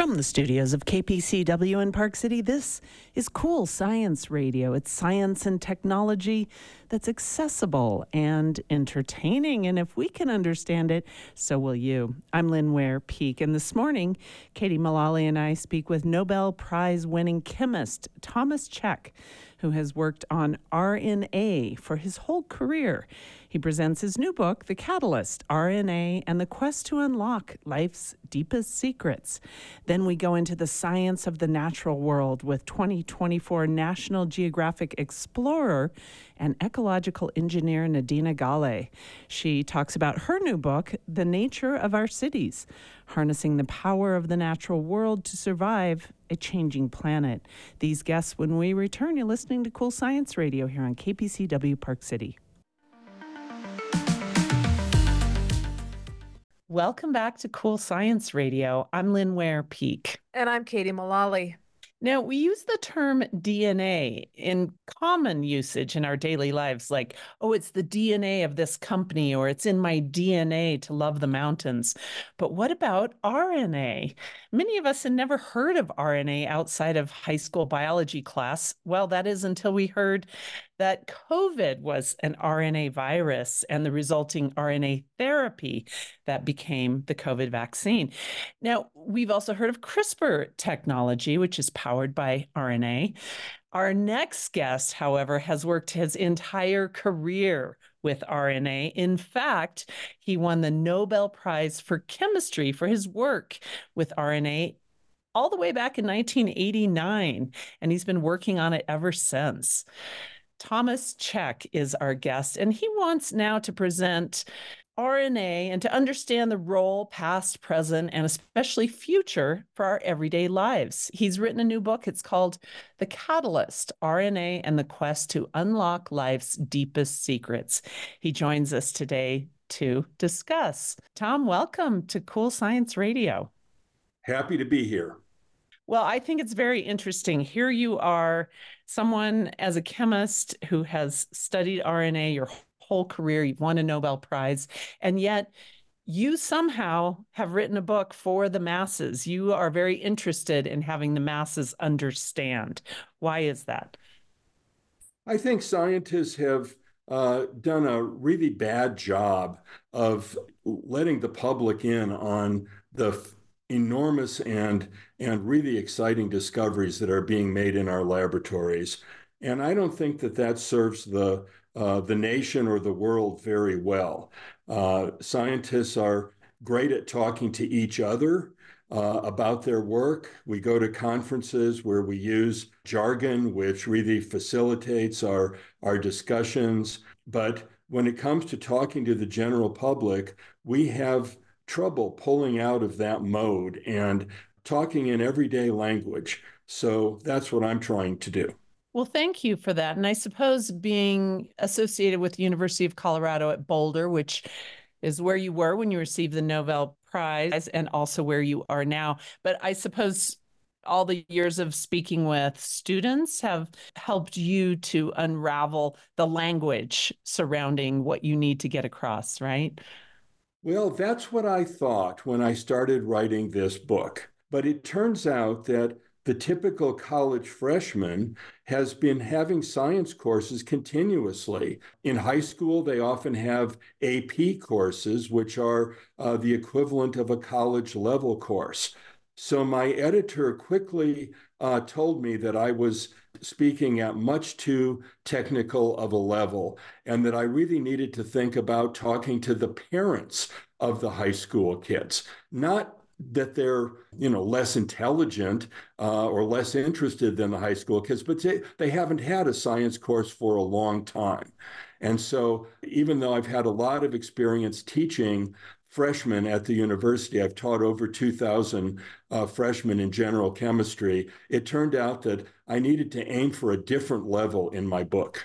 From the studios of KPCW in Park City, this is Cool Science Radio. It's science and technology that's accessible and entertaining. And if we can understand it, so will you. I'm Lynn Ware Peak. And this morning, Katie Mullally and I speak with Nobel Prize winning chemist Thomas Cech, who has worked on RNA for his whole career. He presents his new book, The Catalyst, RNA and the Quest to Unlock Life's Deepest Secrets. Then we go into the science of the natural world with 2024 National Geographic Explorer and ecological engineer Nadina Gale. She talks about her new book, The Nature of Our Cities, harnessing the power of the natural world to survive a changing planet. These guests, when we return, you're listening to Cool Science Radio here on KPCW Park City. Welcome back to Cool Science Radio. I'm Lynn Ware Peak. And I'm Katie Mullally. Now, we use the term DNA in common usage in our daily lives, like, oh, it's the DNA of this company, or it's in my DNA to love the mountains. But what about RNA? Many of us had never heard of RNA outside of high school biology class. Well, that is until we heard that COVID was an RNA virus and the resulting RNA therapy that became the COVID vaccine. Now, we've also heard of CRISPR technology, which is powered by RNA. Our next guest, however, has worked his entire career with RNA. In fact, he won the Nobel Prize for Chemistry for his work with RNA all the way back in 1989, and he's been working on it ever since. Thomas Cech is our guest, and he wants now to present RNA and to understand the role, past, present, and especially future for our everyday lives. He's written a new book. It's called The Catalyst, RNA and the Quest to Unlock Life's Deepest Secrets. He joins us today to discuss. Tom, welcome to Cool Science Radio. Happy to be here. Well, I think it's very interesting. Here you are, someone as a chemist who has studied RNA your whole career, you've won a Nobel Prize, and yet you somehow have written a book for the masses. You are very interested in having the masses understand. Why is that? I think scientists have done a really bad job of letting the public in on the enormous and really exciting discoveries that are being made in our laboratories. And I don't think that serves the nation or the world very well. Scientists are great at talking to each other about their work. We go to conferences where we use jargon, which really facilitates our discussions. But when it comes to talking to the general public, we have trouble pulling out of that mode and talking in everyday language. So that's what I'm trying to do. Well, thank you for that. And I suppose being associated with the University of Colorado at Boulder, which is where you were when you received the Nobel Prize and also where you are now. But I suppose all the years of speaking with students have helped you to unravel the language surrounding what you need to get across, right? Well, that's what I thought when I started writing this book. But it turns out that the typical college freshman has been having science courses continuously. In high school, they often have AP courses, which are the equivalent of a college level course. So my editor quickly told me that I was speaking at much too technical of a level, and that I really needed to think about talking to the parents of the high school kids, not that they're less intelligent or less interested than the high school kids, but they haven't had a science course for a long time. And so even though I've had a lot of experience teaching freshmen at the university, I've taught over 2,000 freshmen in general chemistry, it turned out that I needed to aim for a different level in my book.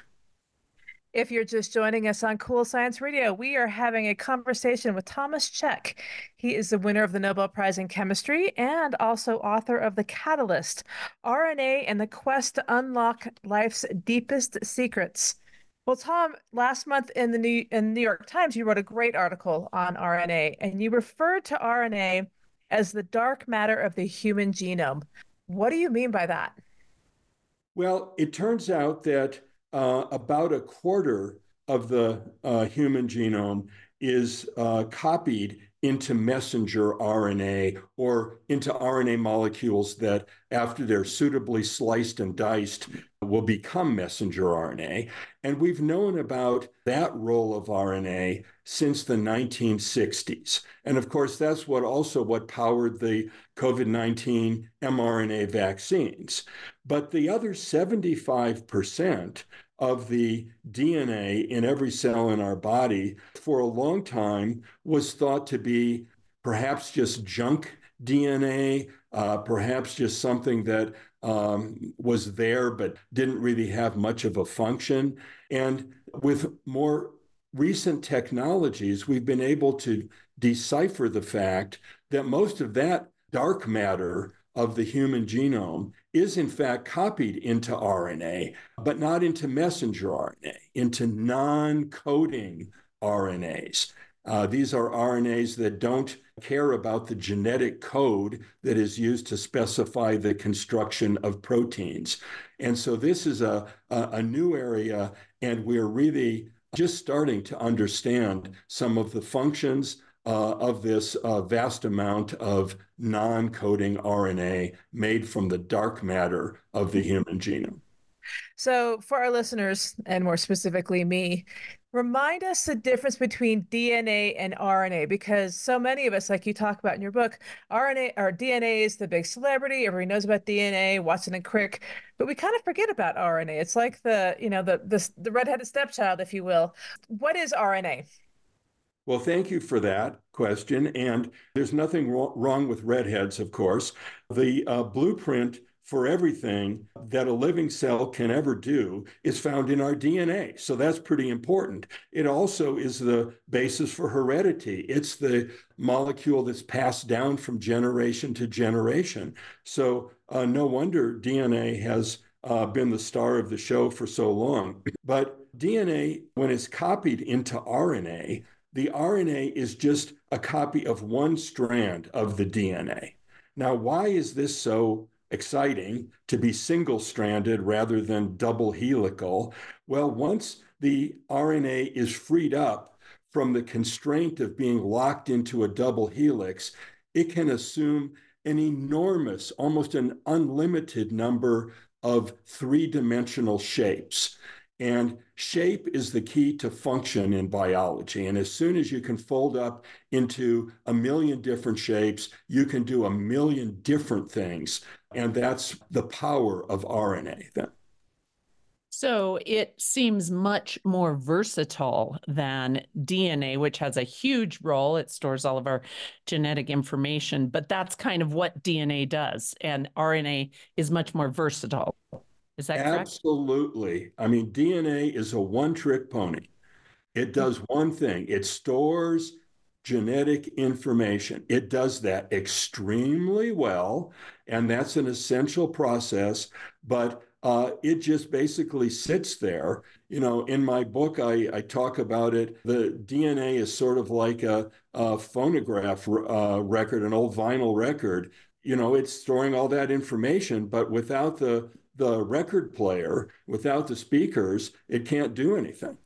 If you're just joining us on Cool Science Radio, we are having a conversation with Thomas Cech. He is the winner of the Nobel Prize in Chemistry and also author of The Catalyst, RNA and the Quest to Unlock Life's Deepest Secrets. Well, Tom, last month in the New York Times, you wrote a great article on RNA, and you referred to RNA as the dark matter of the human genome. What do you mean by that? Well, it turns out that about a quarter of the human genome is copied into messenger RNA or into RNA molecules that, after they're suitably sliced and diced, will become messenger RNA. And we've known about that role of RNA since the 1960s. And of course, that's what powered the COVID-19 mRNA vaccines. But the other 75% of the DNA in every cell in our body for a long time was thought to be perhaps just junk DNA, perhaps just something that was there but didn't really have much of a function. And with more recent technologies, we've been able to decipher the fact that most of that dark matter of the human genome is in fact copied into RNA, but not into messenger RNA, into non-coding RNAs. These are RNAs that don't care about the genetic code that is used to specify the construction of proteins. And so this is a new area, and we're really just starting to understand some of the functions of this vast amount of non-coding RNA made from the dark matter of the human genome. So, for our listeners, and more specifically me, remind us the difference between DNA and RNA, because so many of us, like you talk about in your book, RNA or DNA is the big celebrity. Everybody knows about DNA, Watson and Crick, but we kind of forget about RNA. It's like the redheaded stepchild, if you will. What is RNA? Well, thank you for that question. And there's nothing wrong with redheads, of course. The blueprint for everything that a living cell can ever do is found in our DNA. So that's pretty important. It also is the basis for heredity. It's the molecule that's passed down from generation to generation. So no wonder DNA has been the star of the show for so long. But DNA, when it's copied into RNA, the RNA is just a copy of one strand of the DNA. Now, why is this so exciting to be single-stranded rather than double helical? Well, once the RNA is freed up from the constraint of being locked into a double helix, it can assume an enormous, almost an unlimited number of three-dimensional shapes. And shape is the key to function in biology. And as soon as you can fold up into a million different shapes, you can do a million different things. And that's the power of RNA then. So it seems much more versatile than DNA, which has a huge role. It stores all of our genetic information, but that's kind of what DNA does. And RNA is much more versatile. Is that correct? Absolutely. I mean, DNA is a one-trick pony. It does one thing. It stores genetic information. It does that extremely well, and that's an essential process, but it just basically sits there. You know, in my book, I talk about it. The DNA is sort of like a phonograph record, an old vinyl record. You know, it's storing all that information, but without the record player, without the speakers, it can't do anything.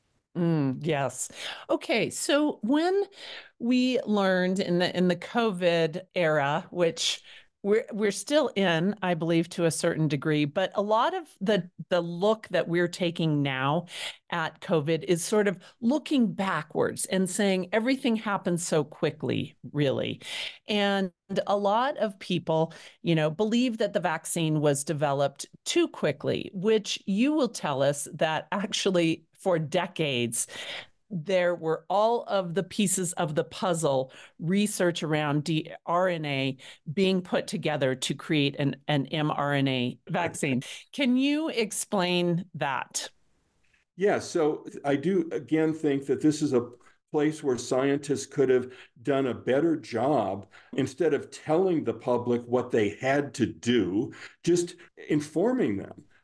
Yes. Okay. So when we learned in the COVID era, which we're still in, I believe, to a certain degree, but a lot of the look that we're taking now at COVID is sort of looking backwards and saying everything happened so quickly, really. And a lot of people, believe that the vaccine was developed too quickly, which you will tell us that actually for decades, there were all of the pieces of the puzzle, research around RNA being put together to create an mRNA vaccine. Can you explain that? Yeah, so I do again think that this is a place where scientists could have done a better job instead of telling the public what they had to do, just informing them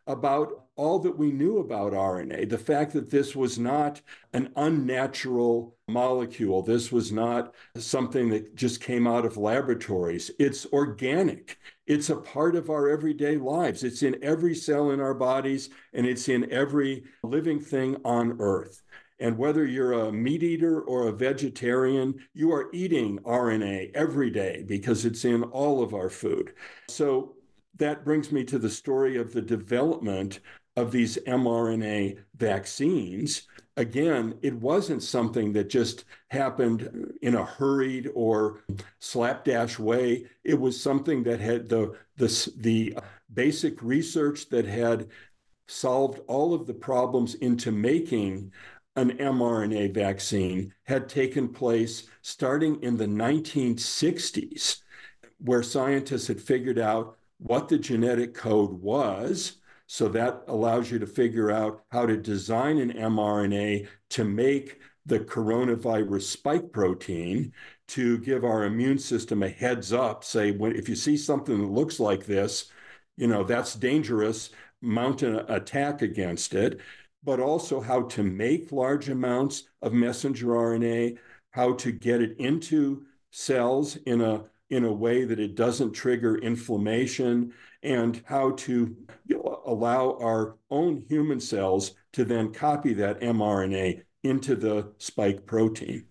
about all that we knew about RNA, the fact that this was not an unnatural molecule. This was not something that just came out of laboratories. It's organic. It's a part of our everyday lives. It's in every cell in our bodies, and it's in every living thing on Earth. And whether you're a meat eater or a vegetarian, you are eating RNA every day because it's in all of our food. So that brings me to the story of the development of these mRNA vaccines. Again, it wasn't something that just happened in a hurried or slapdash way. It was something that had the basic research that had solved all of the problems into making an mRNA vaccine had taken place starting in the 1960s, where scientists had figured out what the genetic code was. So that allows you to figure out how to design an mRNA to make the coronavirus spike protein to give our immune system a heads up, say, if you see something that looks like this, that's dangerous, mount an attack against it, but also how to make large amounts of messenger RNA, how to get it into cells in a way that it doesn't trigger inflammation, and how to allow our own human cells to then copy that mRNA into the spike protein.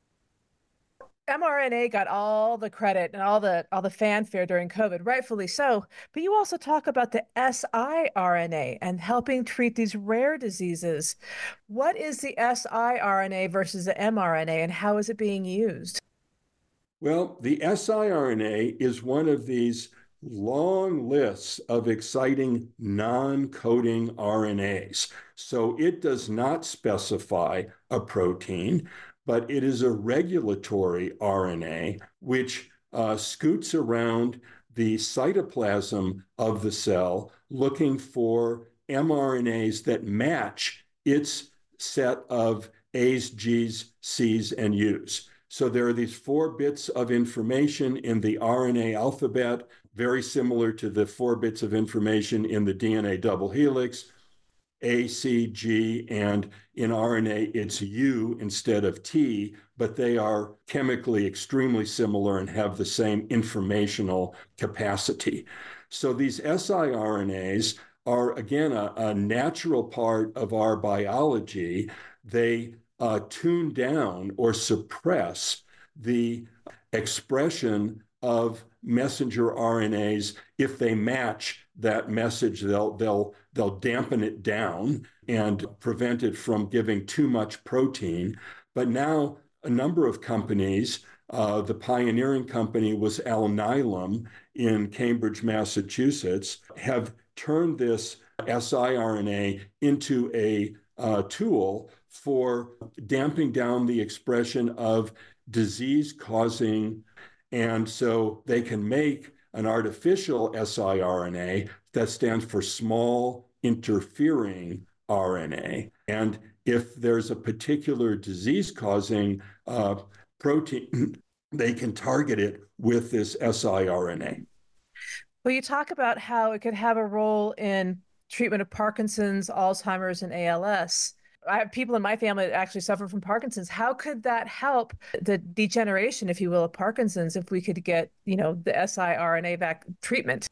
mRNA got all the credit and all the fanfare during COVID, rightfully so. But you also talk about the siRNA and helping treat these rare diseases. What is the siRNA versus the mRNA, and how is it being used? Well, the siRNA is one of these long lists of exciting non-coding RNAs. So it does not specify a protein, but it is a regulatory RNA which scoots around the cytoplasm of the cell looking for mRNAs that match its set of A's, G's, C's, and U's. So there are these 4 bits of information in the RNA alphabet, very similar to the 4 bits of information in the DNA double helix, A, C, G, and in RNA, it's U instead of T, but they are chemically extremely similar and have the same informational capacity. So these siRNAs are, again, a natural part of our biology. They tune down or suppress the expression of messenger RNAs. If they match that message, they'll dampen it down and prevent it from giving too much protein. But now a number of companies, the pioneering company was Alnylam in Cambridge, Massachusetts, have turned this siRNA into a tool for damping down the expression of disease-causing, and so they can make an artificial siRNA that stands for small interfering RNA. And if there's a particular disease-causing protein, they can target it with this siRNA. Well, you talk about how it could have a role in treatment of Parkinson's, Alzheimer's, and ALS. I have people in my family that actually suffer from Parkinson's. How could that help the degeneration, if you will, of Parkinson's if we could get, the siRNA treatment?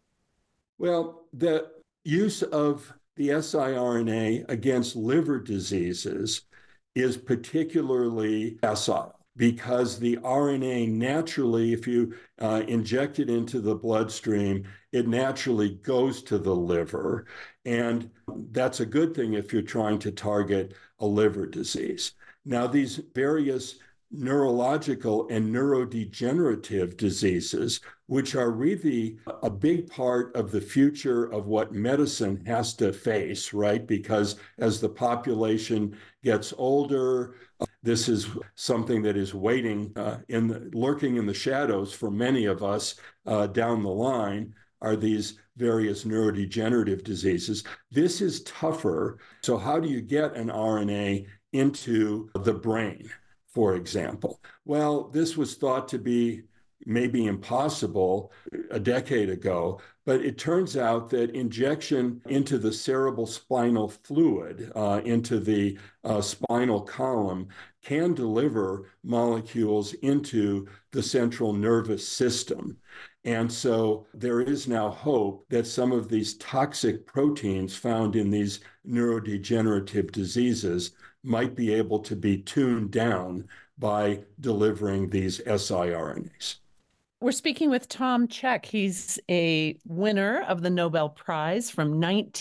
Well, the use of the siRNA against liver diseases is particularly facile because the RNA naturally, if you inject it into the bloodstream, it naturally goes to the liver. And that's a good thing if you're trying to target a liver disease. Now, these various neurological and neurodegenerative diseases, which are really a big part of the future of what medicine has to face, right? Because as the population gets older, this is something that is waiting, lurking in the shadows for many of us down the line, are these various neurodegenerative diseases. This is tougher. So how do you get an RNA into the brain, for example? Well, this was thought to be maybe impossible a decade ago, but it turns out that injection into the cerebrospinal fluid, into the spinal column, can deliver molecules into the central nervous system. And so there is now hope that some of these toxic proteins found in these neurodegenerative diseases might be able to be tuned down by delivering these siRNAs. We're speaking with Tom Cech. He's a winner of the Nobel Prize from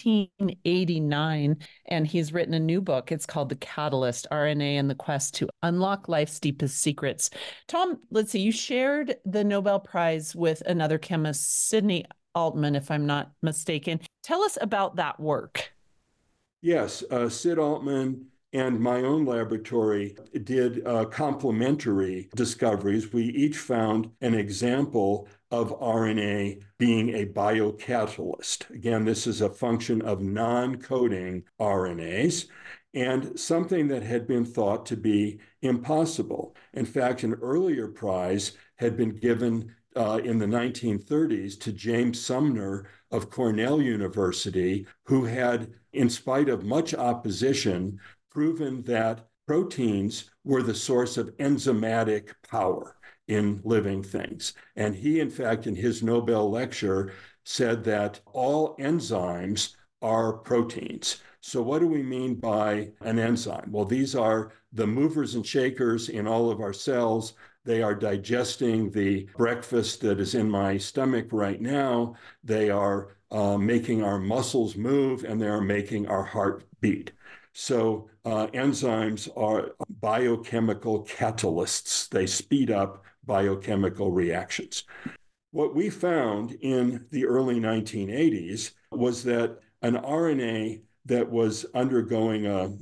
1989, and he's written a new book. It's called The Catalyst: RNA and the Quest to Unlock Life's Deepest Secrets. Tom, let's see, you shared the Nobel Prize with another chemist, Sidney Altman, if I'm not mistaken. Tell us about that work. Yes, Sid Altman and my own laboratory did complementary discoveries. We each found an example of RNA being a biocatalyst. Again, this is a function of non-coding RNAs and something that had been thought to be impossible. In fact, an earlier prize had been given in the 1930s to James Sumner of Cornell University, who had, in spite of much opposition, proven that proteins were the source of enzymatic power in living things. And he, in fact, in his Nobel lecture, said that all enzymes are proteins. So what do we mean by an enzyme? Well, these are the movers and shakers in all of our cells. They are digesting the breakfast that is in my stomach right now. They are making our muscles move, and they are making our heart beat. So enzymes are biochemical catalysts. They speed up biochemical reactions. What we found in the early 1980s was that an RNA that was undergoing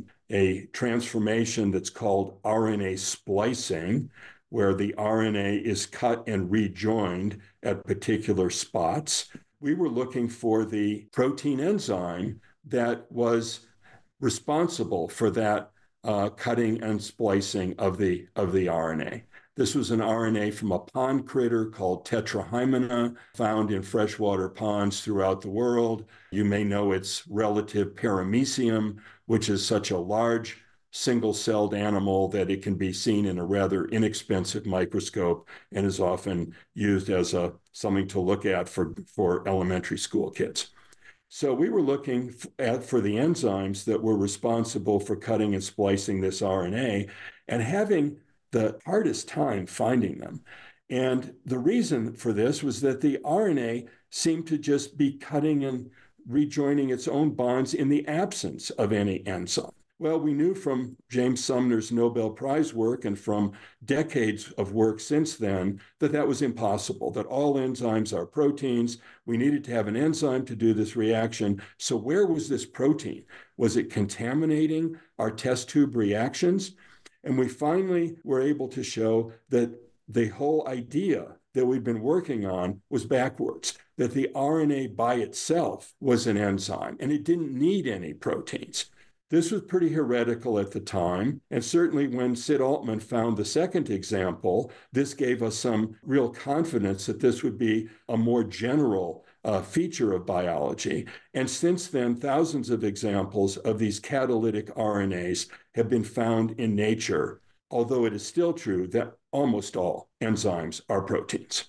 a transformation that's called RNA splicing, where the RNA is cut and rejoined at particular spots, we were looking for the protein enzyme that was responsible for that cutting and splicing of the RNA. This was an RNA from a pond critter called Tetrahymena, found in freshwater ponds throughout the world. You may know its relative Paramecium, which is such a large single-celled animal that it can be seen in a rather inexpensive microscope and is often used as something to look at for elementary school kids. So we were looking for the enzymes that were responsible for cutting and splicing this RNA and having the hardest time finding them. And the reason for this was that the RNA seemed to just be cutting and rejoining its own bonds in the absence of any enzyme. Well, we knew from James Sumner's Nobel Prize work and from decades of work since then that that was impossible, that all enzymes are proteins. We needed to have an enzyme to do this reaction. So where was this protein? Was it contaminating our test tube reactions? And we finally were able to show that the whole idea that we'd been working on was backwards, that the RNA by itself was an enzyme and it didn't need any proteins. This was pretty heretical at the time, and certainly when Sid Altman found the second example, this gave us some real confidence that this would be a more general feature of biology. And since then, thousands of examples of these catalytic RNAs have been found in nature, although it is still true that almost all enzymes are proteins.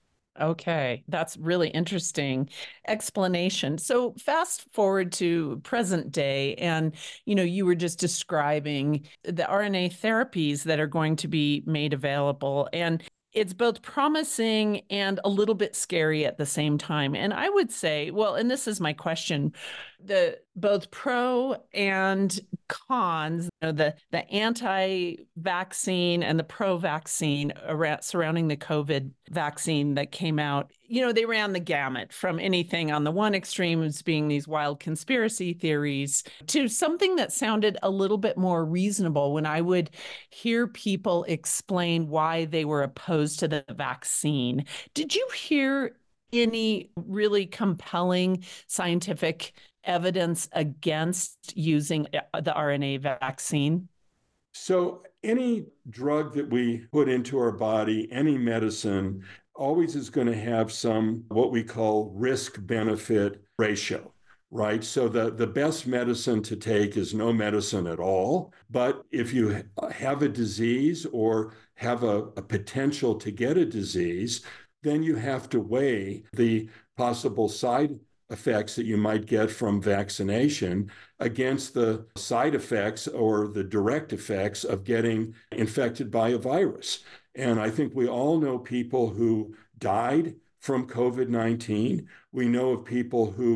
Okay, that's really interesting explanation. So fast forward to present day, and you were just describing the RNA therapies that are going to be made available, and it's both promising and a little bit scary at the same time. And I would say, well, and this is my question, the both pro and cons, the anti-vaccine and the pro-vaccine surrounding the COVID vaccine that came out, they ran the gamut from anything on the one extreme as being these wild conspiracy theories to something that sounded a little bit more reasonable when I would hear people explain why they were opposed to the vaccine. Did you hear any really compelling scientific evidence against using the RNA vaccine? So any drug that we put into our body, any medicine, always is going to have some what we call risk-benefit ratio, right? So the best medicine to take is no medicine at all. But if you have a disease or have a potential to get a disease, then you have to weigh the possible side effects that you might get from vaccination against the side effects or the direct effects of getting infected by a virus. And I think we all know people who died from COVID-19. We know of people who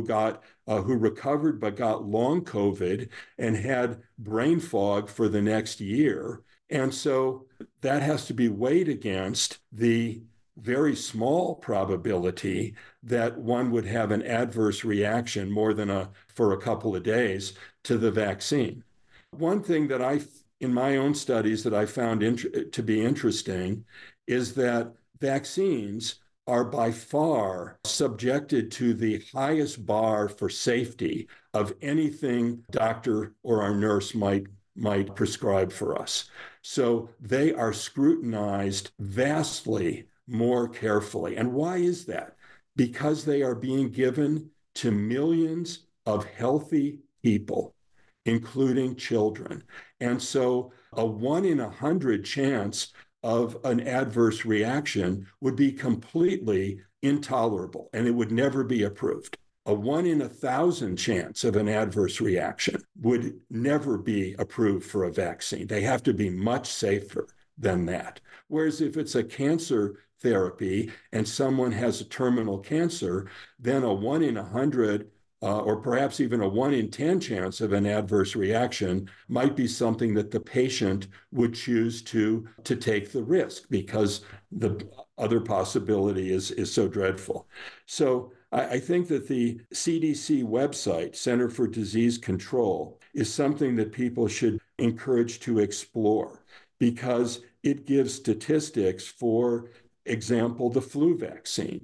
recovered but got long COVID and had brain fog for the next year. And so that has to be weighed against the very small probability that one would have an adverse reaction more than for a couple of days to the vaccine. One thing that in my own studies that I found to be interesting is that vaccines are by far subjected to the highest bar for safety of anything doctor or our nurse might prescribe for us. So they are scrutinized vastly more carefully. And why is that? Because they are being given to millions of healthy people, including children. And so a 1 in 100 chance of an adverse reaction would be completely intolerable, and it would never be approved. A 1 in 1,000 chance of an adverse reaction would never be approved for a vaccine. They have to be much safer than that. Whereas if it's a cancer therapy and someone has a terminal cancer, then a 1 in 100 or perhaps even a 1 in 10 chance of an adverse reaction might be something that the patient would choose to take the risk because the other possibility is so dreadful. So I think that the CDC website, Center for Disease Control, is something that people should encourage to explore because it gives statistics, for example, the flu vaccine.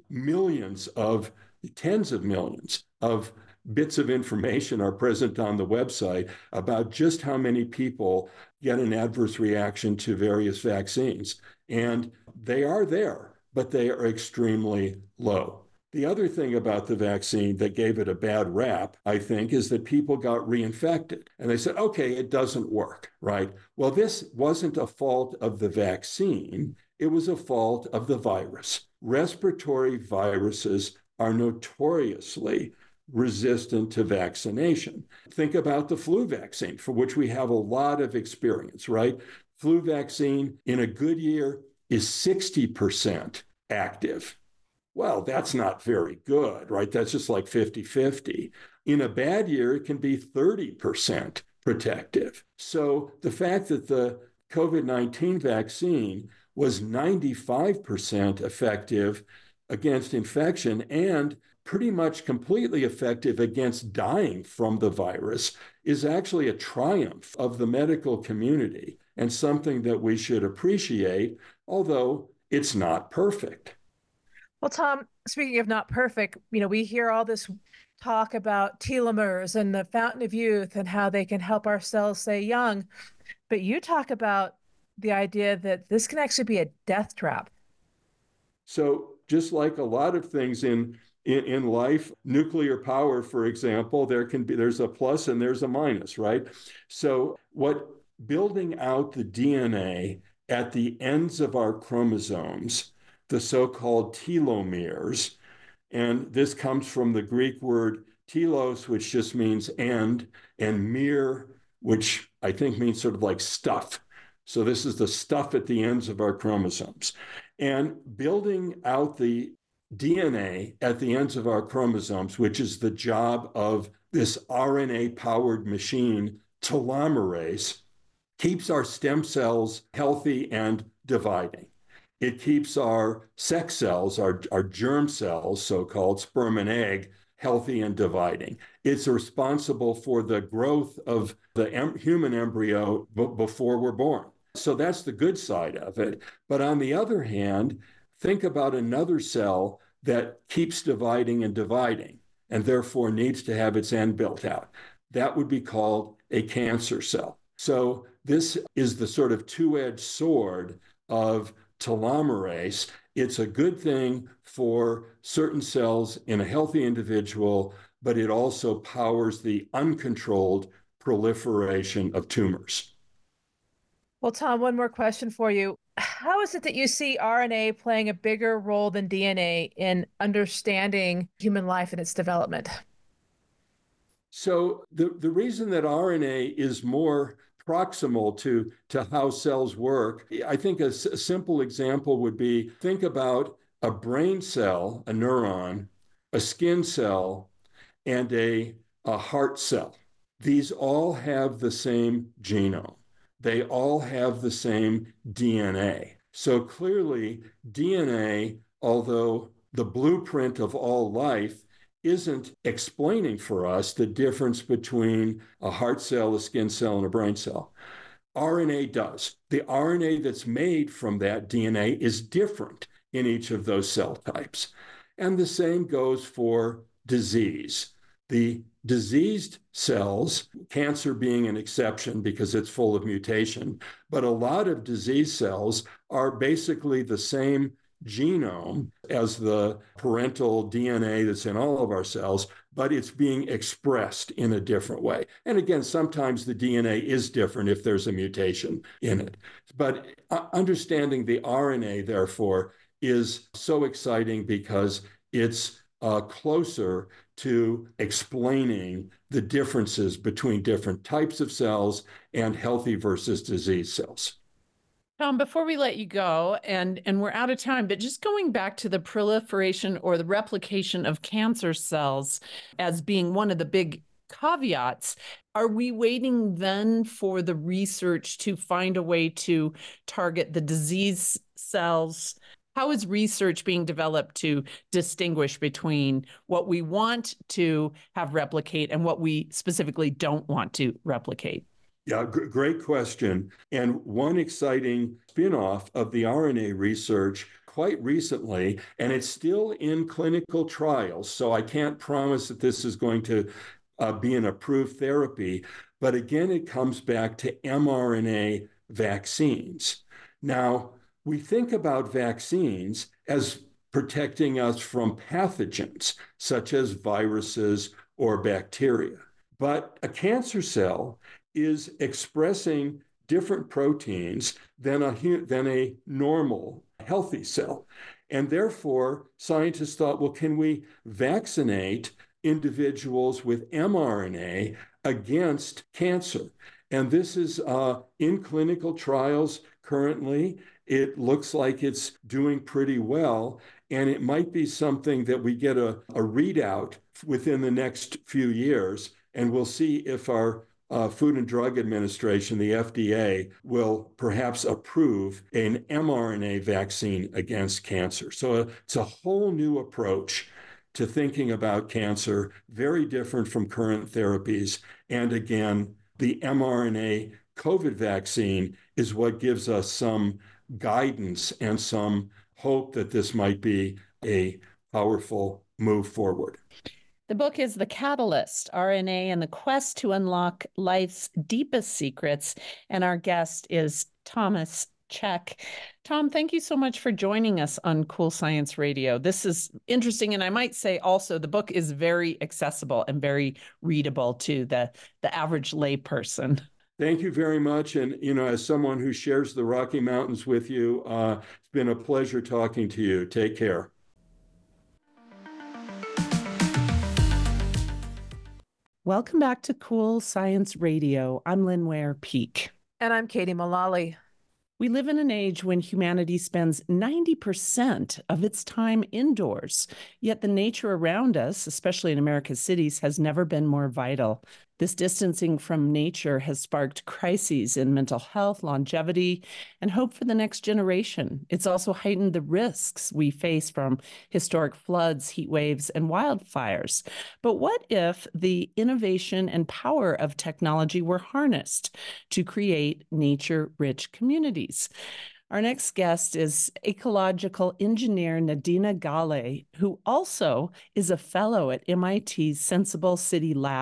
Tens of millions of bits of information are present on the website about just how many people get an adverse reaction to various vaccines. And they are there, but they are extremely low. The other thing about the vaccine that gave it a bad rap, I think, is that people got reinfected. And they said, okay, it doesn't work, right? Well, this wasn't a fault of the vaccine. It was a fault of the virus. Respiratory viruses are notoriously resistant to vaccination. Think about the flu vaccine, for which we have a lot of experience, right? Flu vaccine in a good year is 60% active. Well, that's not very good, right? That's just like 50-50. In a bad year, it can be 30% protective. So the fact that the COVID-19 vaccine was 95% effective against infection and pretty much completely effective against dying from the virus is actually a triumph of the medical community and something that we should appreciate, although it's not perfect. Well, Tom, speaking of not perfect, we hear all this talk about telomeres and the fountain of youth and how they can help our cells stay young. But you talk about the idea that this can actually be a death trap. So just like a lot of things in life, nuclear power, for example, there's a plus and there's a minus, right? So building out the DNA at the ends of our chromosomes, the so-called telomeres, and this comes from the Greek word telos, which just means end, and mere, which I think means sort of like stuff. So this is the stuff at the ends of our chromosomes. And building out the DNA at the ends of our chromosomes, which is the job of this RNA-powered machine, telomerase, keeps our stem cells healthy and dividing. It keeps our sex cells, our germ cells, so-called sperm and egg, healthy and dividing. It's responsible for the growth of the human embryo before we're born. So that's the good side of it. But on the other hand, think about another cell that keeps dividing and dividing, and therefore needs to have its end built out. That would be called a cancer cell. So this is the sort of two-edged sword of telomerase, it's a good thing for certain cells in a healthy individual, but it also powers the uncontrolled proliferation of tumors. Well, Tom, one more question for you. How is it that you see RNA playing a bigger role than DNA in understanding human life and its development? So the reason that RNA is more proximal to how cells work, I think a simple example would be, think about a brain cell, a neuron, a skin cell, and a heart cell. These all have the same genome. They all have the same DNA. So clearly, DNA, although the blueprint of all life, isn't explaining for us the difference between a heart cell, a skin cell, and a brain cell. RNA does. The RNA that's made from that DNA is different in each of those cell types. And the same goes for disease. The diseased cells, cancer being an exception because it's full of mutation, but a lot of disease cells are basically the same genome as the parental DNA that's in all of our cells, but it's being expressed in a different way. And again, sometimes the DNA is different if there's a mutation in it. But understanding the RNA, therefore, is so exciting because it's closer to explaining the differences between different types of cells and healthy versus diseased cells. Tom, before we let you go, and we're out of time, but just going back to the proliferation or the replication of cancer cells as being one of the big caveats, are we waiting then for the research to find a way to target the disease cells? How is research being developed to distinguish between what we want to have replicate and what we specifically don't want to replicate? Yeah, great question. And one exciting spin-off of the RNA research quite recently, and it's still in clinical trials, so I can't promise that this is going to be an approved therapy, but again, it comes back to mRNA vaccines. Now, we think about vaccines as protecting us from pathogens, such as viruses or bacteria. But a cancer cell is expressing different proteins than a normal healthy cell. And therefore, scientists thought, well, can we vaccinate individuals with mRNA against cancer? And this is in clinical trials currently. It looks like it's doing pretty well. And it might be something that we get a readout within the next few years. And we'll see if our Food and Drug Administration, the FDA, will perhaps approve an mRNA vaccine against cancer. So it's a whole new approach to thinking about cancer, very different from current therapies. And again, the mRNA COVID vaccine is what gives us some guidance and some hope that this might be a powerful move forward. The book is The Catalyst, RNA and the Quest to Unlock Life's Deepest Secrets. And our guest is Thomas Cech. Tom, thank you so much for joining us on Cool Science Radio. This is interesting. And I might say also the book is very accessible and very readable to the average layperson. Thank you very much. And, as someone who shares the Rocky Mountains with you, it's been a pleasure talking to you. Take care. Welcome back to Cool Science Radio. I'm Lynn Ware-Peak. And I'm Katie Mullally. We live in an age when humanity spends 90% of its time indoors, yet the nature around us, especially in America's cities, has never been more vital. This distancing from nature has sparked crises in mental health, longevity, and hope for the next generation. It's also heightened the risks we face from historic floods, heat waves, and wildfires. But what if the innovation and power of technology were harnessed to create nature-rich communities? Our next guest is ecological engineer Nadina Gale, who also is a fellow at MIT's Sensible City Lab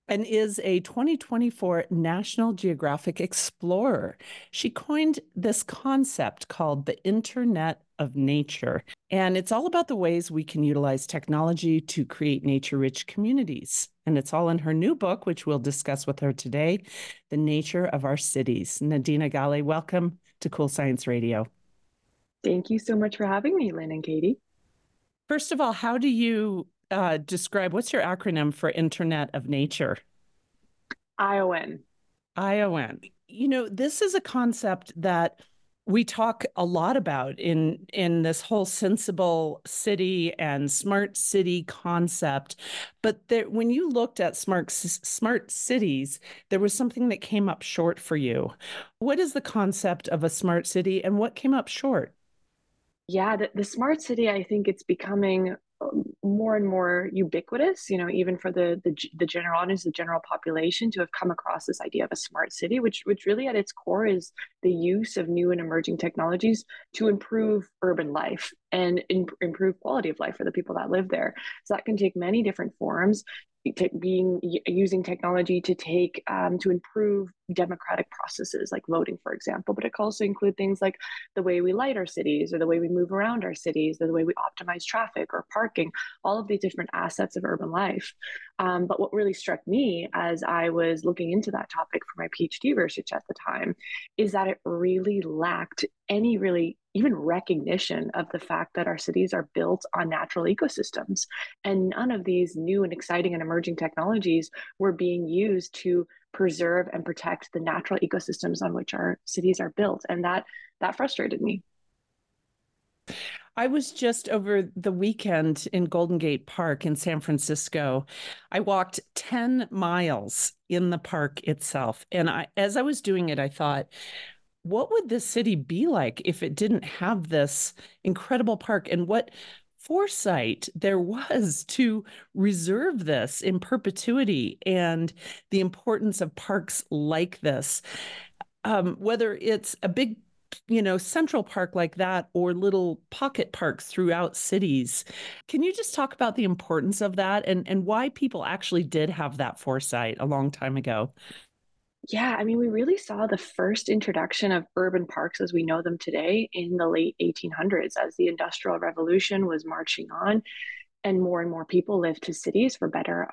and is a 2024 National Geographic Explorer. She coined this concept called the Internet of Nature. And it's all about the ways we can utilize technology to create nature-rich communities. And it's all in her new book, which we'll discuss with her today, The Nature of Our Cities. Nadina Gale, welcome to Cool Science Radio. Thank you so much for having me, Lynn and Katie. First of all, how do you describe, what's your acronym for Internet of Nature? ION. ION. You know, this is a concept that we talk a lot about in this whole sensible city and smart city concept. But there, when you looked at smart cities, there was something that came up short for you. What is the concept of a smart city and what came up short? Yeah, the smart city, I think it's becoming more and more ubiquitous, even for the general audience, the general population to have come across this idea of a smart city, which really at its core is the use of new and emerging technologies to improve urban life and improve quality of life for the people that live there. So that can take many different forms. Using technology to improve democratic processes like voting, for example, but it can also include things like the way we light our cities or the way we move around our cities, or the way we optimize traffic or parking, all of these different assets of urban life. But what really struck me as I was looking into that topic for my PhD research at the time is that it really lacked any really even recognition of the fact that our cities are built on natural ecosystems. And none of these new and exciting and emerging technologies were being used to preserve and protect the natural ecosystems on which our cities are built. And that frustrated me. I was just over the weekend in Golden Gate Park in San Francisco. I walked 10 miles in the park itself. And as I was doing it, I thought, what would this city be like if it didn't have this incredible park? And what foresight there was to reserve this in perpetuity, and the importance of parks like this. Whether it's a big central park like that or little pocket parks throughout cities. Can you just talk about the importance of that and why people actually did have that foresight a long time ago? Yeah, I mean, we really saw the first introduction of urban parks as we know them today in the late 1800s as the Industrial Revolution was marching on. And more people moved to cities for better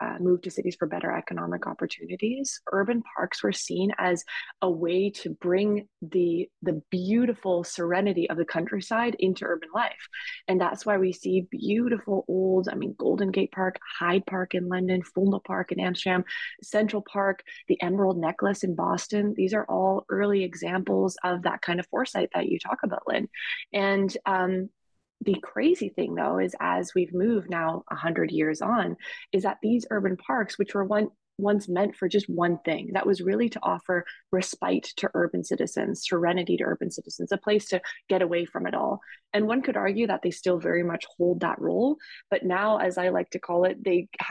economic opportunities. Urban parks were seen as a way to bring the beautiful serenity of the countryside into urban life. And that's why we see beautiful Golden Gate Park, Hyde Park in London, Fulton Park in Amsterdam, Central Park, the Emerald Necklace in Boston. These are all early examples of that kind of foresight that you talk about, Lynn. And the crazy thing, though, is as we've moved now 100 years on, is that these urban parks, which were once meant for just one thing, that was really to offer respite to urban citizens, serenity to urban citizens, a place to get away from it all. And one could argue that they still very much hold that role. But now, as I like to call it,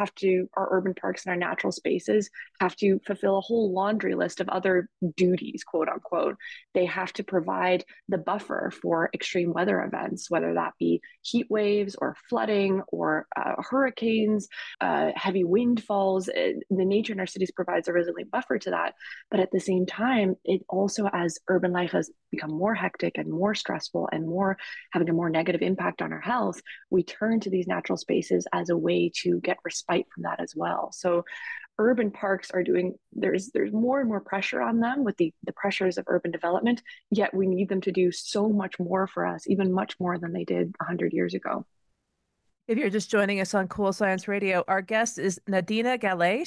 our urban parks and our natural spaces have to fulfill a whole laundry list of other duties, quote unquote. They have to provide the buffer for extreme weather events, whether that be heat waves or flooding or hurricanes, heavy wind falls. The nature in our cities provides a resilient buffer to that. But at the same time, it also, as urban life has become more hectic and more stressful and having a more negative impact on our health, we turn to these natural spaces as a way to get respite from that as well. So urban parks there's more and more pressure on them with the pressures of urban development, yet we need them to do so much more for us, even much more than they did 100 years ago. If you're just joining us on Cool Science Radio, our guest is Nadina Gale.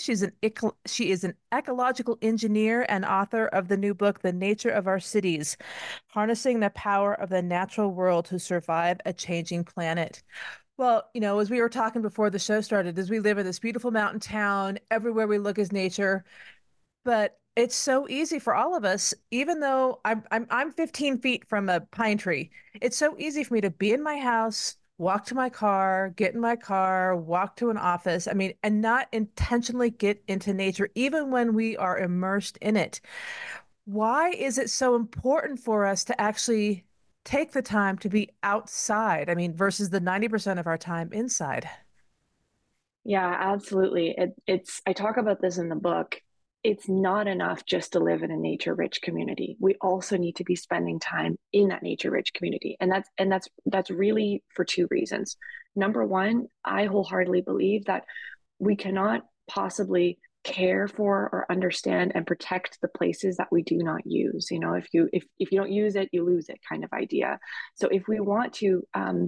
She is an ecological engineer and author of the new book, The Nature of Our Cities, Harnessing the Power of the Natural World to Survive a Changing Planet. Well, as we were talking before the show started, as we live in this beautiful mountain town, everywhere we look is nature. But it's so easy for all of us, even though I'm 15 feet from a pine tree. It's so easy for me to be in my house, walk to my car, get in my car, walk to an office. And not intentionally get into nature, even when we are immersed in it. Why is it so important for us to actually take the time to be outside? Versus the 90% of our time inside. Yeah, absolutely. I talk about this in the book. It's not enough just to live in a nature-rich community. We also need to be spending time in that nature-rich community. And that's really for two reasons. Number one, I wholeheartedly believe that we cannot possibly care for or understand and protect the places that we do not use. If you don't use it, you lose it kind of idea. So if we want to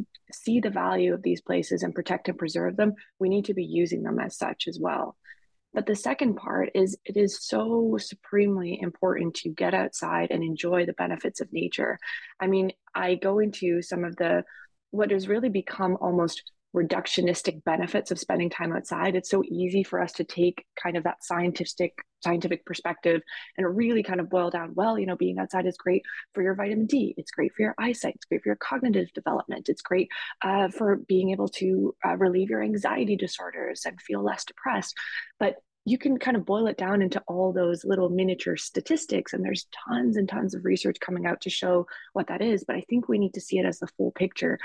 see the value of these places and protect and preserve them, we need to be using them as such as well. But the second part is it is so supremely important to get outside and enjoy the benefits of nature. I mean, I go into some of the what has really become almost reductionistic benefits of spending time outside. It's so easy for us to take kind of that scientific perspective and really kind of boil down, well, being outside is great for your vitamin D. It's great for your eyesight. It's great for your cognitive development. It's great for being able to relieve your anxiety disorders and feel less depressed. But you can kind of boil it down into all those little miniature statistics, and there's tons and tons of research coming out to show what that is. But I think we need to see it as the full picture.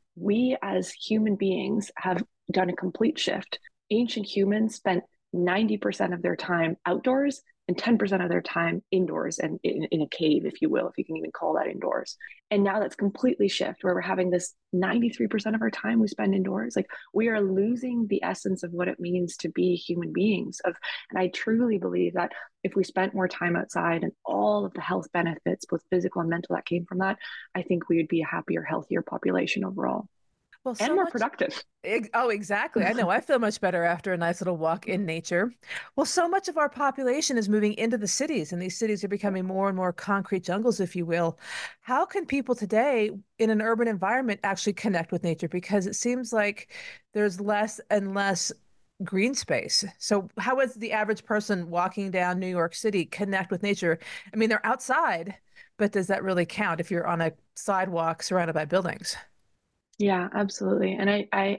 We as human beings have done a complete shift. Ancient humans spent 90% of their time outdoors and 10% of their time indoors and in a cave, if you will, if you can even call that indoors. And now that's completely shift where we're having this 93% of our time we spend indoors. Like we are losing the essence of what it means to be human beings. And I truly believe that if we spent more time outside and all of the health benefits, both physical and mental, that came from that, I think we would be a happier, healthier population overall. Well, and so more much. productive. Oh, exactly. I know. I feel much better after a nice little walk in nature. Well, so much of our population is moving into the cities, and these cities are becoming more and more concrete jungles, if you will. How can people today in an urban environment actually connect with nature? Because it seems like there's less and less green space. So how does the average person walking down New York City connect with nature? I mean, they're outside, but does that really count if you're on a sidewalk surrounded by buildings? Yeah, absolutely. And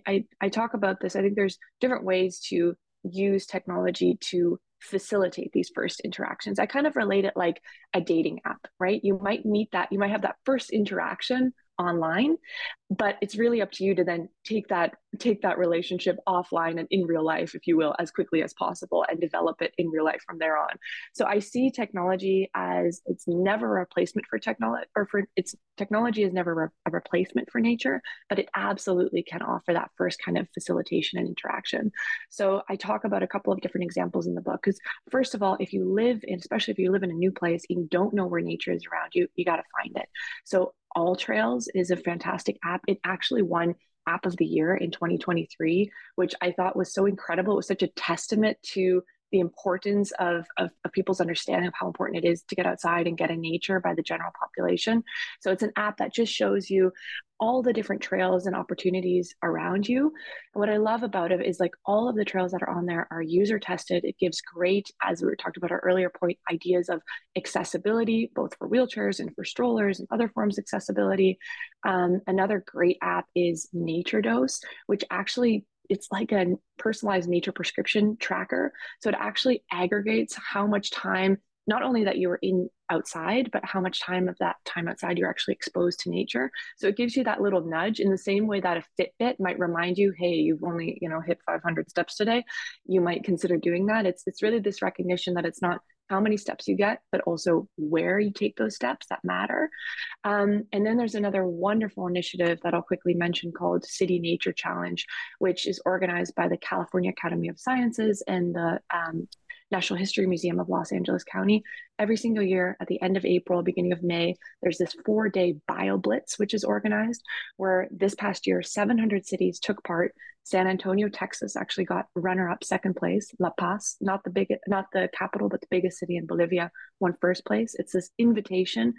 I talk about this. I think there's different ways to use technology to facilitate these first interactions. I kind of relate it like a dating app, right? You might have that first interaction online, but it's really up to you to then take that relationship offline and in real life, if you will, as quickly as possible and develop it in real life from there on. So I see technology as it's never a replacement for technology, technology is never a replacement for nature, but it absolutely can offer that first kind of facilitation and interaction. So I talk about a couple of different examples in the book because first of all, especially if you live in a new place, you don't know where nature is around you, you got to find it. So All Trails is a fantastic app. It actually won App of the Year in 2023, which I thought was so incredible. It was such a testament to the importance of people's understanding of how important it is to get outside and get in nature by the general population. So it's an app that just shows you all the different trails and opportunities around you. And what I love about it is like all of the trails that are on there are user tested. It gives great, as we were talked about our earlier point, ideas of accessibility, both for wheelchairs and for strollers and other forms of accessibility. Another great app is Nature Dose, which actually it's like a personalized nature prescription tracker. So it actually aggregates how much time, not only that you were in outside, but how much time of that time outside you're actually exposed to nature. So it gives you that little nudge in the same way that a Fitbit might remind you, hey, you've only, hit 500 steps today. You might consider doing that. It's really this recognition that it's not how many steps you get, but also where you take those steps that matter. And then there's another wonderful initiative that I'll quickly mention called City Nature Challenge, which is organized by the California Academy of Sciences and the Natural History Museum of Los Angeles County. Every single year at the end of April, beginning of May, there's this 4-day BioBlitz, which is organized, where this past year, 700 cities took part. San Antonio, Texas actually got runner-up second place. La Paz, not the capital, but the biggest city in Bolivia, won first place. It's this invitation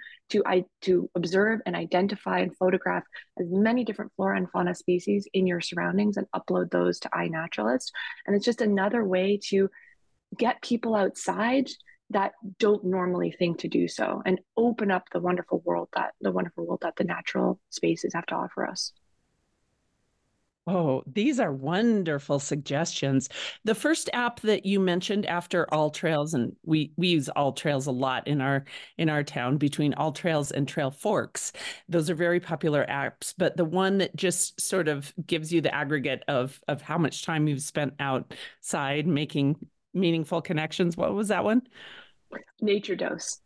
to observe and identify and photograph as many different flora and fauna species in your surroundings and upload those to iNaturalist. And it's just another way to get people outside that don't normally think to do so and open up the wonderful world that the natural spaces have to offer us. Oh, these are wonderful suggestions. The first app that you mentioned after AllTrails, and we use AllTrails a lot in our town between AllTrails and Trail Forks. Those are very popular apps, but the one that just sort of gives you the aggregate of how much time you've spent outside making meaningful connections. What was that one? Nature Dose.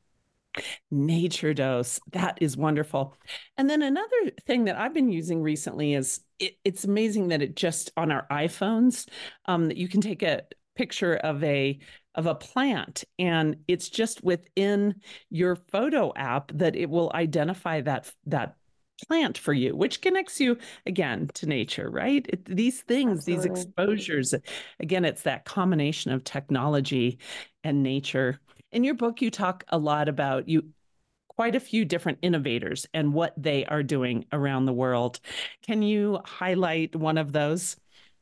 Nature Dose. That is wonderful. And then another thing that I've been using recently is it's amazing that it just on our iPhones, that you can take a picture of a plant, and it's just within your photo app that it will identify that plant for you, which connects you again to nature, right? These things, Absolutely. these exposures, again, it's that combination of technology and nature. In your book, you talk a lot about quite a few different innovators and what they are doing around the world. Can you highlight one of those?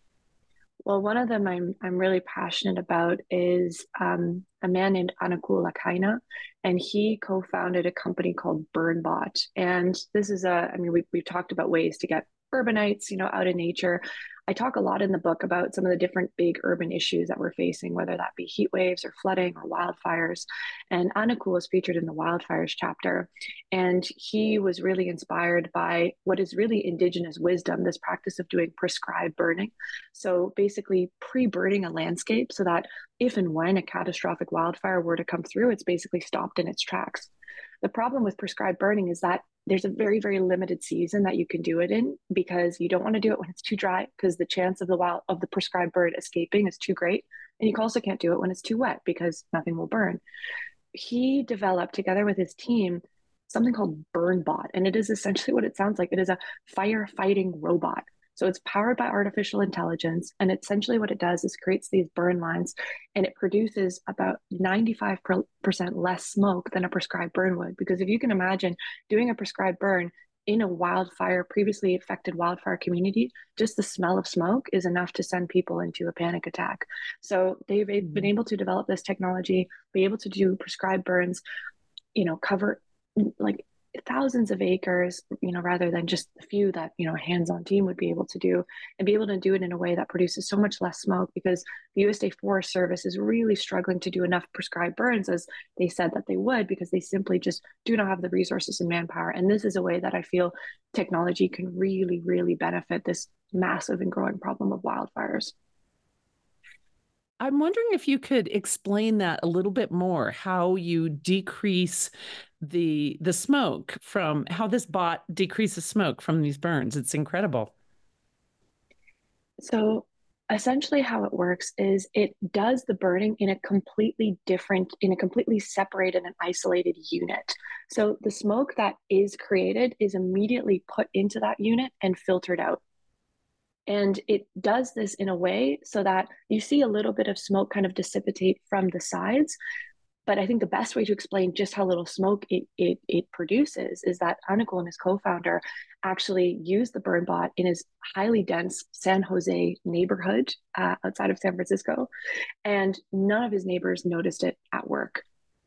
Well, one of them I'm really passionate about is a man named Anukul Akaina, and he co-founded a company called BurnBot. And this is I mean, we've talked about ways to get urbanites, out in nature. I talk a lot in the book about some of the different big urban issues that we're facing, whether that be heat waves or flooding or wildfires. And Anukul is featured in the wildfires chapter. And he was really inspired by what is really indigenous wisdom, this practice of doing prescribed burning. So basically pre-burning a landscape so that if and when a catastrophic wildfire were to come through, it's basically stopped in its tracks. The problem with prescribed burning is that there's a very, very limited season that you can do it in, because you don't want to do it when it's too dry, because the chance of the prescribed burn escaping is too great. And you also can't do it when it's too wet, because nothing will burn. He developed, together with his team, something called BurnBot. And it is essentially what it sounds like. It is a firefighting robot. So it's powered by artificial intelligence. And essentially what it does is creates these burn lines, and it produces about 95% less smoke than a prescribed burn would. Because if you can imagine doing a prescribed burn in a previously affected wildfire community, just the smell of smoke is enough to send people into a panic attack. So they've been able to develop this technology, be able to do prescribed burns, cover like thousands of acres, rather than just a few that, a hands-on team would be able to do, and be able to do it in a way that produces so much less smoke, because the USDA Forest Service is really struggling to do enough prescribed burns as they said that they would, because they simply just do not have the resources and manpower. And this is a way that I feel technology can really, really benefit this massive and growing problem of wildfires. I'm wondering if you could explain that a little bit more, how you decrease the smoke from how this bot decreases smoke from these burns. It's incredible. So essentially how it works is it does the burning in a completely separated and isolated unit. So the smoke that is created is immediately put into that unit and filtered out. And it does this in a way so that you see a little bit of smoke kind of dissipate from the sides. But I think the best way to explain just how little smoke it produces is that Anukul and his co-founder actually used the BurnBot in his highly dense San Jose neighborhood outside of San Francisco. And none of his neighbors noticed it at work.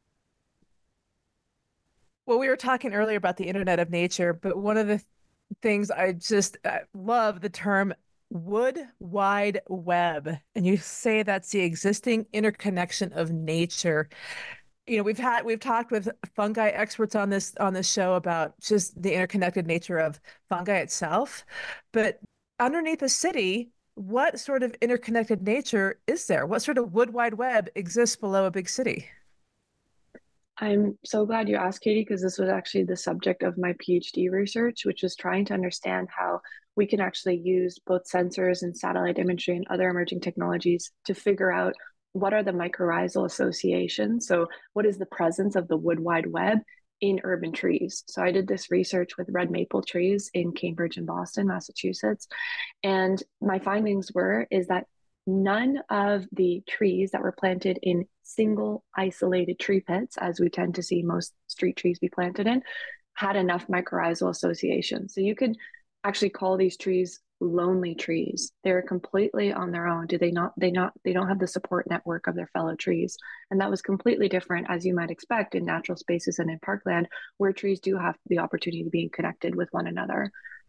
Well, we were talking earlier about the Internet of Nature, but one of the things I just love the term Wood Wide Web. And you say that's the existing interconnection of nature. We've talked with fungi experts on this show about just the interconnected nature of fungi itself. But underneath a city, what sort of interconnected nature is there? What sort of wood wide web exists below a big city? I'm so glad you asked, Katie, because this was actually the subject of my PhD research, which was trying to understand how we can actually use both sensors and satellite imagery and other emerging technologies to figure out what are the mycorrhizal associations. So what is the presence of the wood wide web in urban trees? So I did this research with red maple trees in Cambridge and Boston, Massachusetts. And my findings is that none of the trees that were planted in single isolated tree pits, as we tend to see most street trees be planted in, had enough mycorrhizal association. So you could actually call these trees lonely trees. They're completely on their own. They don't have the support network of their fellow trees. And that was completely different, as you might expect, in natural spaces and in parkland, where trees do have the opportunity to be connected with one another.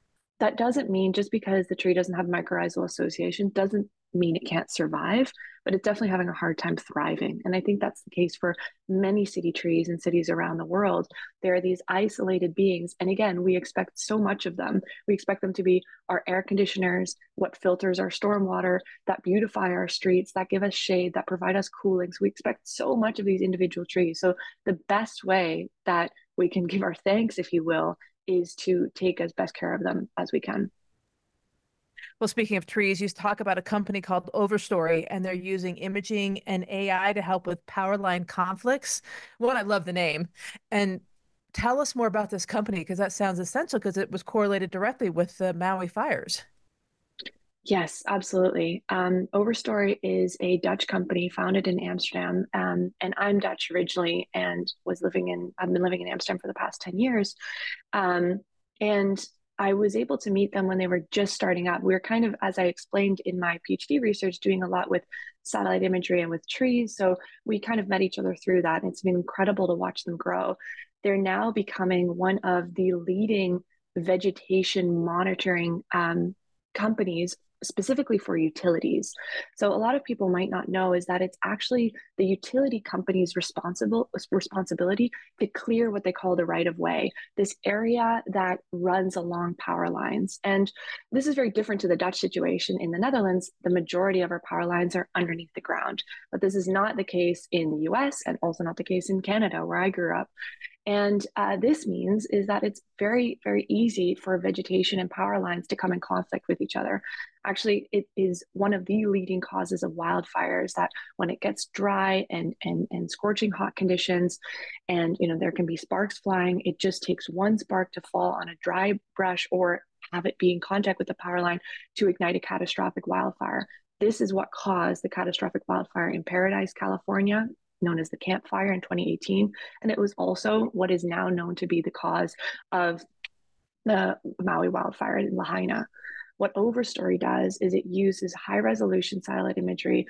That doesn't mean just because the tree doesn't have mycorrhizal association doesn't mean it can't survive, but it's definitely having a hard time thriving. And I think that's the case for many city trees in cities around the world. There are these isolated beings. And again, we expect so much of them. We expect them to be our air conditioners, what filters our stormwater, that beautify our streets, that give us shade, that provide us cooling. So we expect so much of these individual trees. So the best way that we can give our thanks, if you will, is to take as best care of them as we can. Well, speaking of trees, you talk about a company called Overstory, and they're using imaging and AI to help with power line conflicts. One, I love the name. And tell us more about this company, because that sounds essential because it was correlated directly with the Maui fires. Yes, absolutely. Overstory is a Dutch company founded in Amsterdam, and I'm Dutch originally, and I've been living in Amsterdam for the past 10 years. And I was able to meet them when they were just starting up. We were kind of, as I explained in my PhD research, doing a lot with satellite imagery and with trees. So we kind of met each other through that. And it's been incredible to watch them grow. They're now becoming one of the leading vegetation monitoring companies specifically for utilities. So a lot of people might not know is that it's actually the utility company's responsibility to clear what they call the right of way, this area that runs along power lines. And this is very different to the Dutch situation. In the Netherlands, the majority of our power lines are underneath the ground, but this is not the case in the US and also not the case in Canada, where I grew up. And this means is that it's very, very easy for vegetation and power lines to come in conflict with each other. Actually, it is one of the leading causes of wildfires that when it gets dry and scorching hot conditions, and there can be sparks flying, it just takes one spark to fall on a dry brush or have it be in contact with the power line to ignite a catastrophic wildfire. This is what caused the catastrophic wildfire in Paradise, California, known as the Camp Fire in 2018. And it was also what is now known to be the cause of the Maui wildfire in Lahaina. What Overstory does is it uses high resolution satellite imagery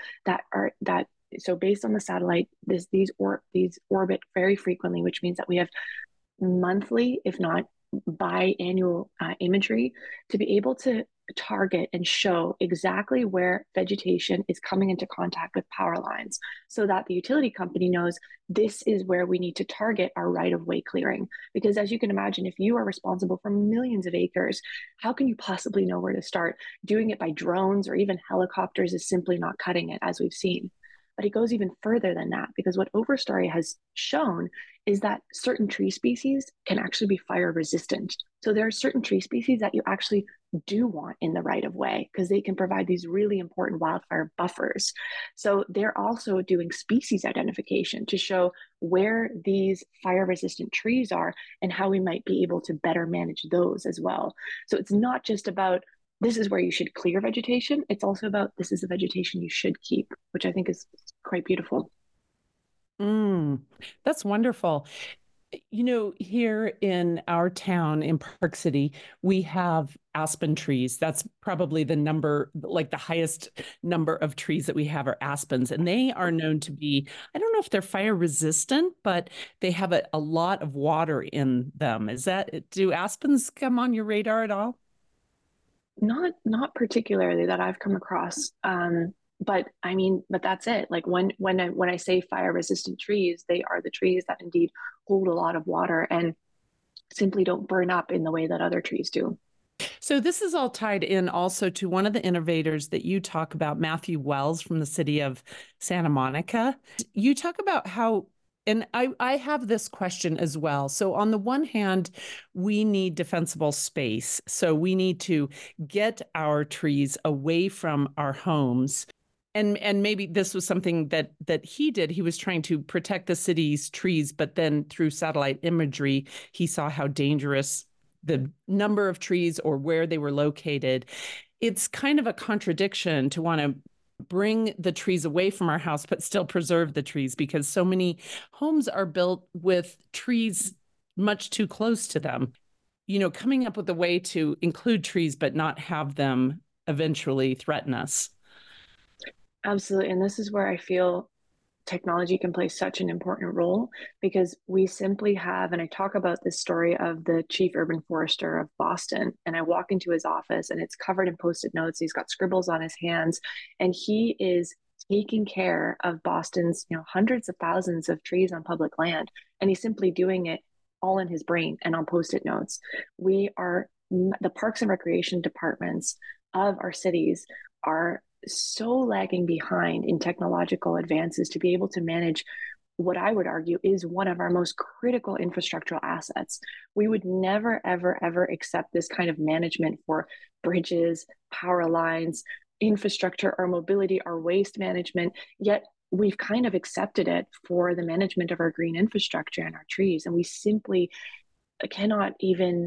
so based on the satellite, these orbit very frequently, which means that we have monthly, if not biannual imagery to be able to target and show exactly where vegetation is coming into contact with power lines so that the utility company knows this is where we need to target our right-of-way clearing. Because as you can imagine, if you are responsible for millions of acres, how can you possibly know where to start? Doing it by drones or even helicopters is simply not cutting it, as we've seen. But it goes even further than that, because what Overstory has shown is that certain tree species can actually be fire resistant. So there are certain tree species that you actually do want in the right of way because they can provide these really important wildfire buffers. So they're also doing species identification to show where these fire resistant trees are and how we might be able to better manage those as well. So it's not just about this is where you should clear vegetation. It's also about this is the vegetation you should keep, which I think is quite beautiful. That's wonderful. Here in our town in Park City, we have aspen trees. That's probably the highest number of trees that we have are aspens. And they are known to be, I don't know if they're fire resistant, but they have a lot of water in them. Do aspens come on your radar at all? Not particularly that I've come across. But that's it. Like when I say fire resistant trees, they are the trees that indeed hold a lot of water and simply don't burn up in the way that other trees do. So this is all tied in also to one of the innovators that you talk about, Matthew Wells from the city of Santa Monica. You talk about how, and I have this question as well. So on the one hand, we need defensible space. So we need to get our trees away from our homes. And maybe this was something that he did. He was trying to protect the city's trees, but then through satellite imagery, he saw how dangerous the number of trees or where they were located. It's kind of a contradiction to want to bring the trees away from our house, but still preserve the trees because so many homes are built with trees much too close to them. Coming up with a way to include trees, but not have them eventually threaten us. Absolutely. And this is where I feel technology can play such an important role, because we simply have, and I talk about this story of the chief urban forester of Boston, and I walk into his office and it's covered in post-it notes. He's got scribbles on his hands, and he is taking care of Boston's, hundreds of thousands of trees on public land. And he's simply doing it all in his brain and on post-it notes. The parks and recreation departments of our cities are so lagging behind in technological advances to be able to manage what I would argue is one of our most critical infrastructural assets. We would never, ever, ever accept this kind of management for bridges, power lines, infrastructure, our mobility, our waste management, yet we've kind of accepted it for the management of our green infrastructure and our trees. And we simply cannot even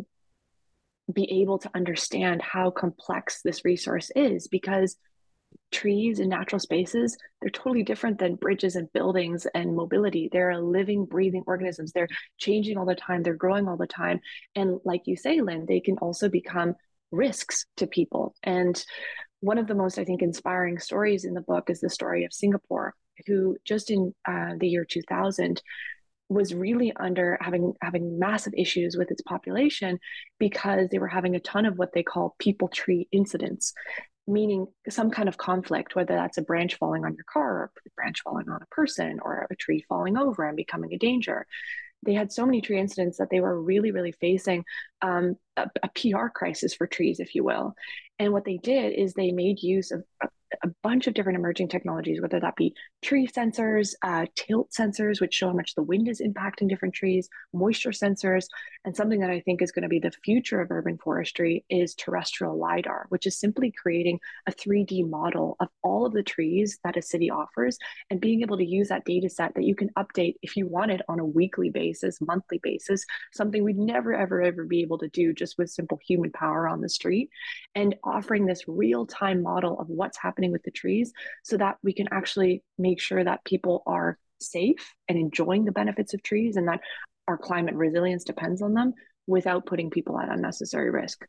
be able to understand how complex this resource is, because trees and natural spaces, they're totally different than bridges and buildings and mobility. They're living, breathing organisms. They're changing all the time. They're growing all the time. And like you say, Lynn, they can also become risks to people. And one of the most, I think, inspiring stories in the book is the story of Singapore, who just in the year 2000 was really having massive issues with its population, because they were having a ton of what they call people tree incidents, meaning some kind of conflict, whether that's a branch falling on your car, or a branch falling on a person, or a tree falling over and becoming a danger. They had so many tree incidents that they were really, really facing a PR crisis for trees, if you will. And what they did is they made use of a bunch of different emerging technologies, whether that be tree sensors, tilt sensors, which show how much the wind is impacting different trees, moisture sensors, and something that I think is going to be the future of urban forestry is terrestrial LiDAR, which is simply creating a 3D model of all of the trees that a city offers, and being able to use that data set that you can update if you wanted on a weekly basis, monthly basis, something we'd never, ever, ever be able to do just with simple human power on the street, and offering this real-time model of what's happening with the trees, so that we can actually make sure that people are safe and enjoying the benefits of trees, and that our climate resilience depends on them, without putting people at unnecessary risk.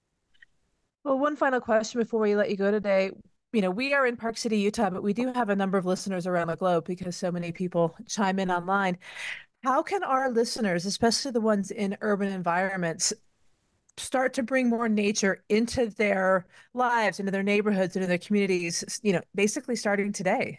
Well, one final question before we let you go today. We are in Park City, Utah, but we do have a number of listeners around the globe because so many people chime in online. How can our listeners, especially the ones in urban environments, start to bring more nature into their lives, into their neighborhoods, into their communities, basically starting today?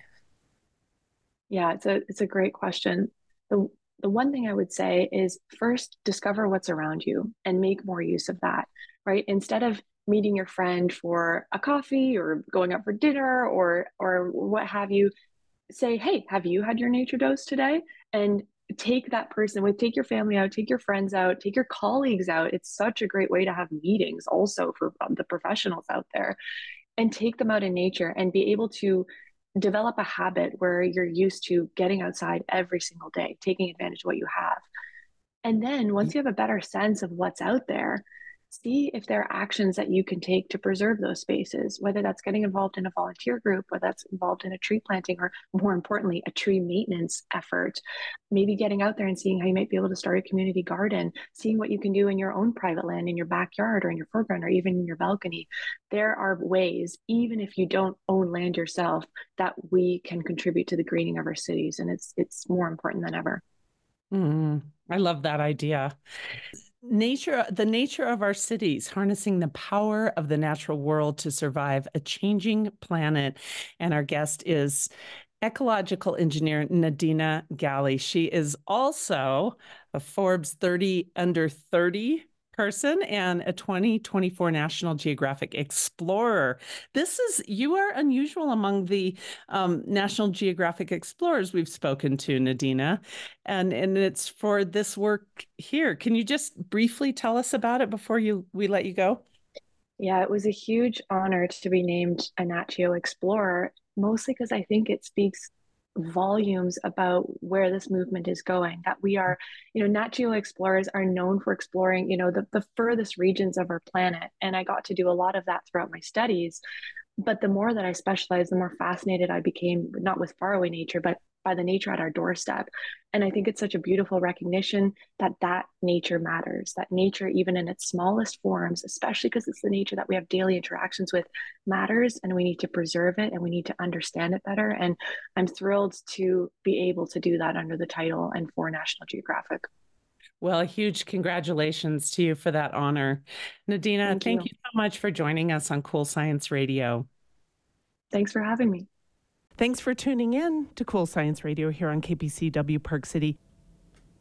Yeah, it's a great question. The one thing I would say is, first, discover what's around you and make more use of that, right? Instead of meeting your friend for a coffee or going out for dinner or what have you, say, hey, have you had your nature dose today? And take that person take your family out, take your friends out, take your colleagues out. It's such a great way to have meetings also for the professionals out there, and take them out in nature and be able to develop a habit where you're used to getting outside every single day, taking advantage of what you have. And then once you have a better sense of what's out there, see if there are actions that you can take to preserve those spaces, whether that's getting involved in a volunteer group, whether that's involved in a tree planting, or more importantly, a tree maintenance effort. Maybe getting out there and seeing how you might be able to start a community garden, seeing what you can do in your own private land, in your backyard or in your foreground, or even in your balcony. There are ways, even if you don't own land yourself, that we can contribute to the greening of our cities. And it's more important than ever. I love that idea. The nature of our cities, harnessing the power of the natural world to survive a changing planet. And our guest is ecological engineer Nadina Gali. She is also a Forbes 30 under 30 person and a 2024 National Geographic Explorer. You are unusual among the National Geographic Explorers we've spoken to, Nadina, and it's for this work here. Can you just briefly tell us about it before we let you go? Yeah, it was a huge honor to be named a Nat Geo Explorer, mostly because I think it speaks volumes about where this movement is going, that we are, Nat Geo Explorers are known for exploring, the furthest regions of our planet. And I got to do a lot of that throughout my studies. But the more that I specialized, the more fascinated I became, not with faraway nature, but by the nature at our doorstep. And I think it's such a beautiful recognition that nature matters, that nature, even in its smallest forms, especially because it's the nature that we have daily interactions with, matters, and we need to preserve it and we need to understand it better. And I'm thrilled to be able to do that under the title and for National Geographic. Well, a huge congratulations to you for that honor. Nadina, thank you so much for joining us on Cool Science Radio. Thanks for having me. Thanks for tuning in to Cool Science Radio here on KPCW Park City.